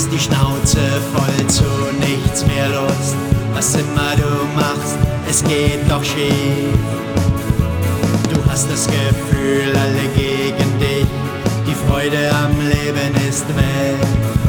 die Schnauze voll, zu nichts mehr Lust. Was immer du machst, es geht doch schief. Du hast das Gefühl, alle gegen dich, die Freude am Leben ist weg.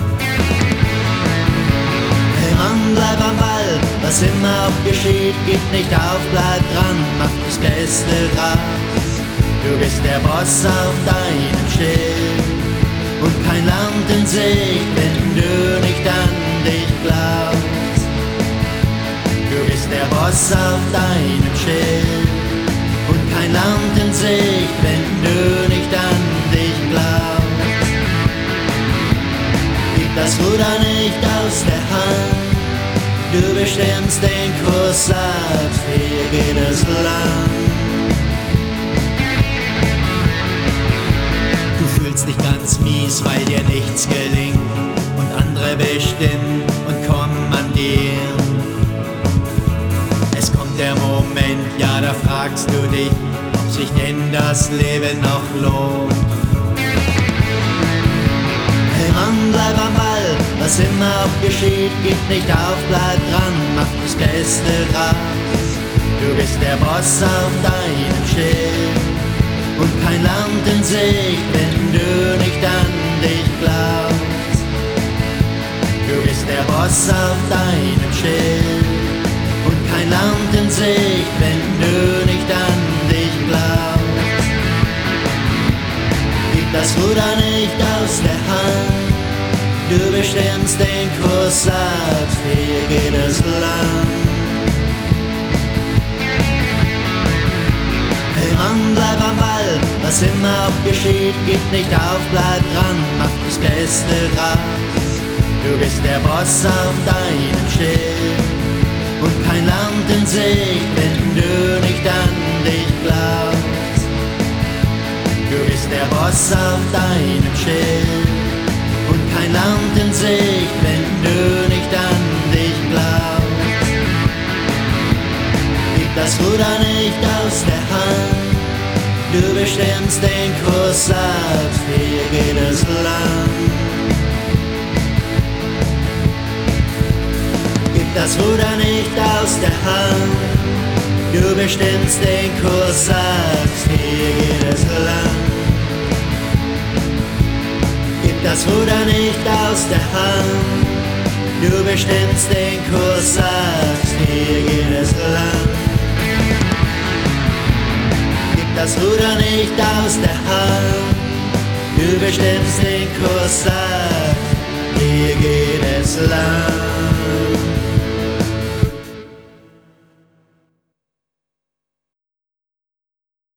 Hey Mann, bleib am Ball, was immer auch geschieht, gib nicht auf, bleib dran, mach das Beste draus. Du bist der Boss auf deinem Schiff und kein Land in Sicht, wenn du nicht an dich glaubst. Du bist der Boss auf deinem Schiff und kein Land in Sicht, wenn du nicht an dich glaubst. Gib das Ruder nicht aus der Hand, du bestimmst den Kurs, sagst, hier geht es lang. Du fühlst dich ganz mies, weil dir nichts gelingt und andere bestimmen und kommandieren. Es kommt der Moment, ja, da fragst du dich, ob sich denn das Leben noch lohnt. Hey Mann, bleib am Ball, was immer auch geschieht, gib nicht auf, bleib dran, mach das Beste draus. Du bist der Boss auf deinem Schiff und kein Land in Sicht, wenn du nicht an dich glaubst. Du bist der Boss auf deinem Schiff und kein Land in Sicht, wenn du nicht an dich glaubst. Gib das Ruder nicht aus der Hand, du bestimmst den Kurs, sagst, hier geht es lang. Hey Mann, bleib am Ball, was immer auch geschieht, gib nicht auf, bleib dran, mach das Beste draus. Du bist der Boss auf deinem Schiff und kein Land in Sicht, wenn du nicht an dich glaubst. Du bist der Boss auf deinem Schiff und kein Land in Sicht, wenn du nicht an dich glaubst. Gib das Ruder nicht aus der Hand, du bestimmst den Kurs, sagst, hier geht es lang. Gib das Ruder nicht aus der Hand, du bestimmst den Kurs, sagst, hier geht es lang. Gib das Ruder nicht aus der Hand, du bestimmst den Kurs, sagst, hier geht es lang. Das Ruder nicht aus der Hand, du bestimmst den Kurs, sagst, hier geht es.